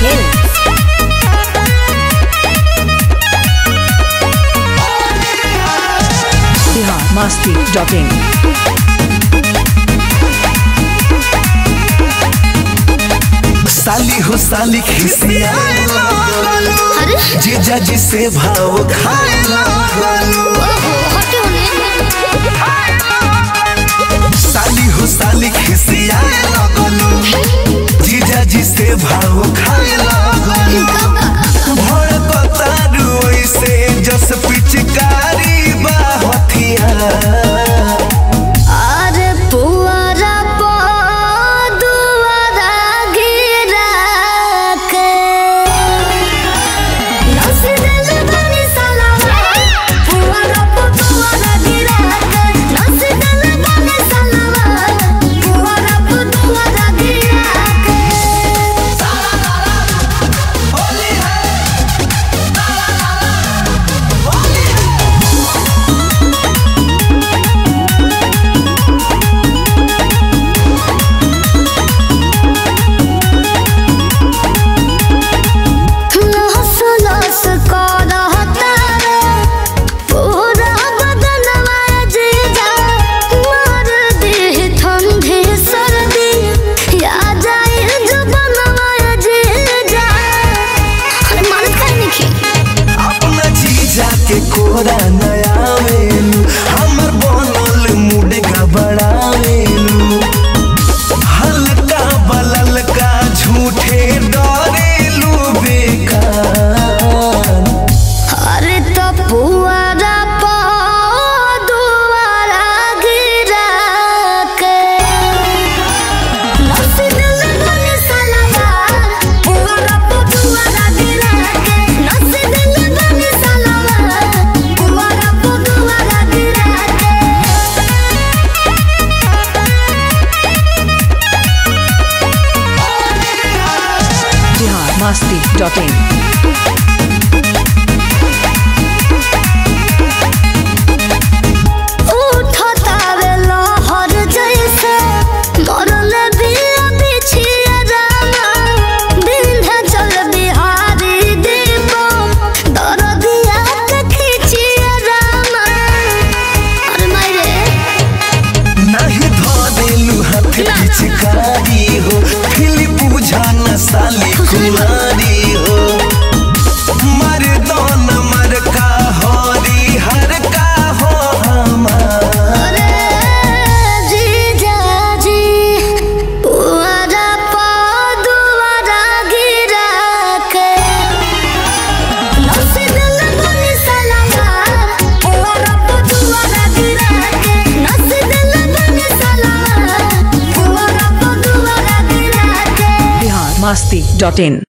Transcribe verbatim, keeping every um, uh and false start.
Hills. Bihar Masti dot in. साली हो साली खिसिया जीजा जी से भाव खाए साली हो साली खिसिया जीजा जी से भाव खाए भड़कतारू ऐसे जस पिचकारी बा हथियार कोरा नया वेलू हमर बनल मुड का बड़ा वेलू हल्का बललका झूठे डरेलू बेकार अरे तो पुआरा पा दुआरा गिरा के नसी दिल बने सलावार पुआरा पा दुआरा गिरा के नसी दिल बने सलावार Masti dot in. पिचकारी हो फिली पूजा न साली कुमारी हो मर दोन मर का होरी हर का हो हमारे जीजा जी पुआरा पा दुआरा गिरा के नसी दिल बने सलावार पुआरा पा दुआरा गिरा के नसी दिल बने सलावार Masti dot in.